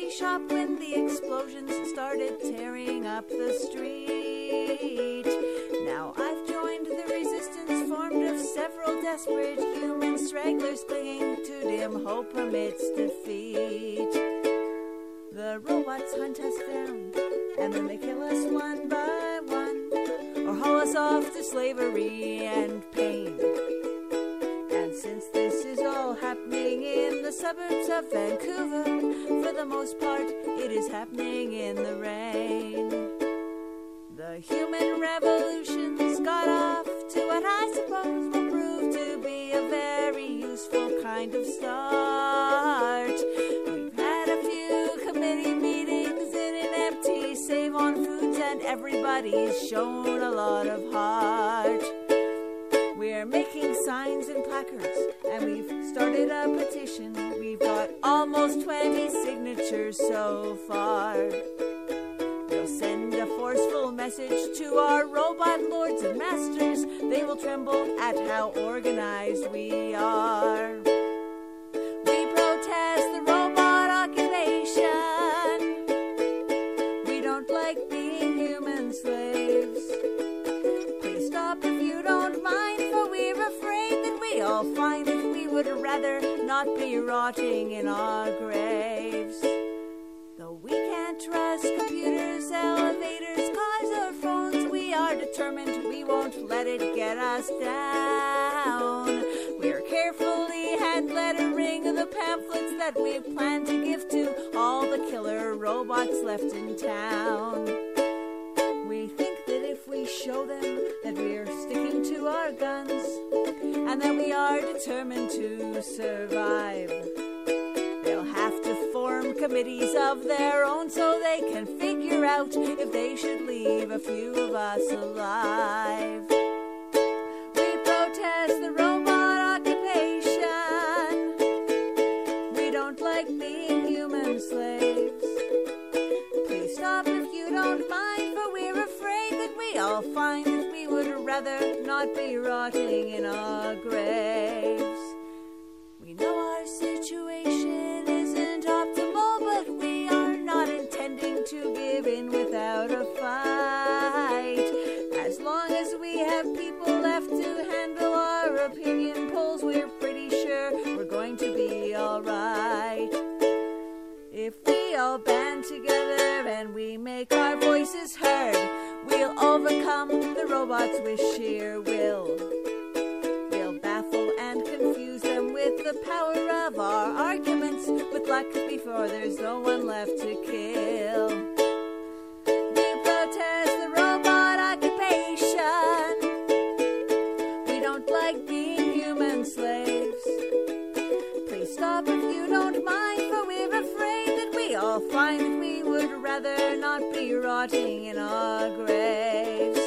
coffee shop when the explosions started tearing up the street. Now I've joined the resistance formed of several desperate human stragglers clinging to dim hope amidst defeat. The robots hunt us down, and then they kill us one by one, or haul us off to slavery and pain. And since this is all happening in the suburbs of Vancouver, for the most part, it is happening in the rain. The human revolution's got off to what I suppose will prove to be a very useful kind of start. We've had a few committee meetings in an empty Save on Foods, and everybody's shown a lot of heart. We're making signs and placards, and we've started a petition. We've got almost 20 signatures so far. We'll send a forceful message to our robot lords and masters. They will tremble at how organized we are. We protest the robot occupation. We don't like being human slaves. Please stop if you don't mind, for we're afraid that we all find that we would rather not be rotting in our graves. Though we can't trust computers, elevators, cars, or phones, we are determined we won't let it get us down. We're carefully hand-lettering the pamphlets that we plan to give to all the killer robots left in town. We think that if we show them that we're sticking to our guns, and that we are determined to survive, they'll have to form committees of their own so they can figure out if they should leave a few of us alive. We protest the robot occupation. We don't like being human slaves. Please stop if you don't mind, for we're afraid that we all find that we would rather not be rotting in our graves. We know our situation isn't optimal, but we are not intending to give in without a fight. As long as we have people left to handle our opinion polls, we're pretty sure we're going to be alright. If we all band together and we make our voices heard, we'll overcome the robots with sheer will. We'll baffle and confuse them with the power of our arguments, with luck before there's no one left to kill. We protest the robot occupation. We don't like being human slaves. Please stop if you don't mind, for we're afraid that we all find that we would rather not be rotting in our graves.